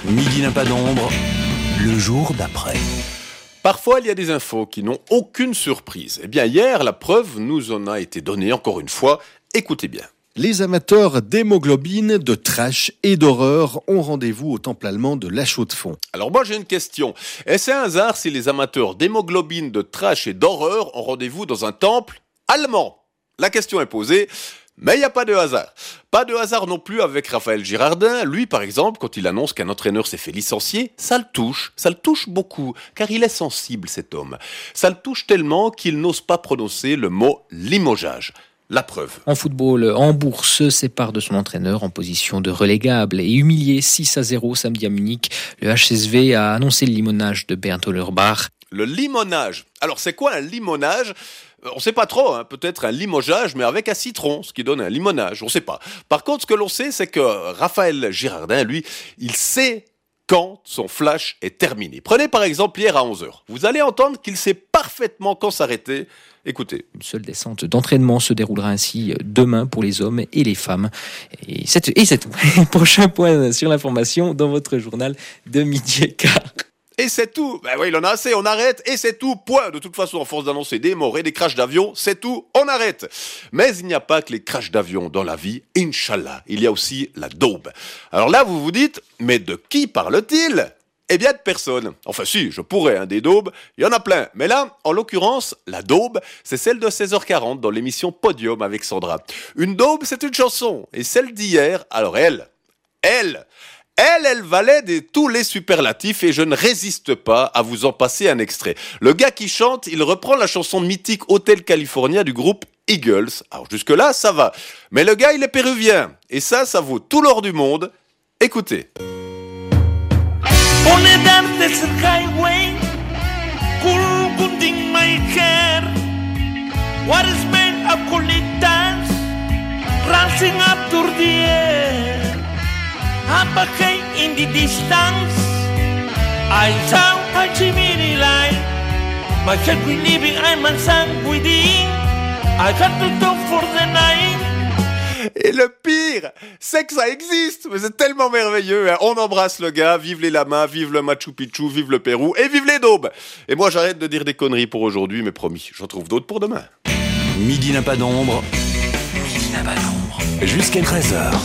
Midi n'a pas d'ombre, le jour d'après. Parfois, il y a des infos qui n'ont aucune surprise. Eh bien, hier, la preuve nous en a été donnée encore une fois. Écoutez bien. Les amateurs d'hémoglobine, de trash et d'horreur ont rendez-vous au temple allemand de La Chaux-de-Fonds. Alors moi, j'ai une question. Est-ce un hasard si les amateurs d'hémoglobine, de trash et d'horreur ont rendez-vous dans un temple allemand ? La question est posée. Mais il n'y a pas de hasard. Pas de hasard non plus avec Raphaël Girardin. Lui, par exemple, quand il annonce qu'un entraîneur s'est fait licencier, ça le touche beaucoup, car il est sensible, cet homme. Ça le touche tellement qu'il n'ose pas prononcer le mot limogeage. La preuve. En football, Hambourg se sépare de son entraîneur en position de relégable et humilié 6-0 samedi à Munich. Le HSV a annoncé le limonage de Bernd Hollerbach. Le limonage. Alors, c'est quoi un limonage ? On sait pas trop, peut-être un limogeage, mais avec un citron, ce qui donne un limonage, on sait pas. Par contre, ce que l'on sait, c'est que Raphaël Girardin, lui, il sait quand son flash est terminé. Prenez par exemple hier à 11h. Vous allez entendre qu'il sait parfaitement quand s'arrêter. Écoutez. Une seule descente d'entraînement se déroulera ainsi demain pour les hommes et les femmes. Et c'est tout. Prochain point sur l'information dans votre journal de midi et quart. Et c'est tout. Ben oui, il en a assez, on arrête, et c'est tout, point. De toute façon, en force d'annoncer des morts et des crashs d'avion, c'est tout, on arrête. Mais il n'y a pas que les crashs d'avion dans la vie, Inch'Allah. Il y a aussi la daube. Alors là, vous vous dites, mais de qui parle-t-il ? Eh bien, de personne. Enfin si, je pourrais, des daubes, il y en a plein. Mais là, en l'occurrence, la daube, c'est celle de 16h40 dans l'émission Podium avec Sandra. Une daube, c'est une chanson. Et celle d'hier, alors elle valait tous les superlatifs et je ne résiste pas à vous en passer un extrait. Le gars qui chante, il reprend la chanson mythique Hotel California du groupe Eagles. Alors jusque-là, ça va. Mais le gars, il est péruvien. Et ça vaut tout l'or du monde. Écoutez. What is made of colitas, rising up to the air. Habakay in the distance, I saw a chimney light. My head we living, I'm a sang within. I got to talk for the night. Et le pire, c'est que ça existe, mais c'est tellement merveilleux. On embrasse le gars, vive les lamas, vive le Machu Picchu, vive le Pérou et vive les daubes. Et moi j'arrête de dire des conneries pour aujourd'hui, mais promis, j'en trouve d'autres pour demain. Midi n'a pas d'ombre, jusqu'à 13h.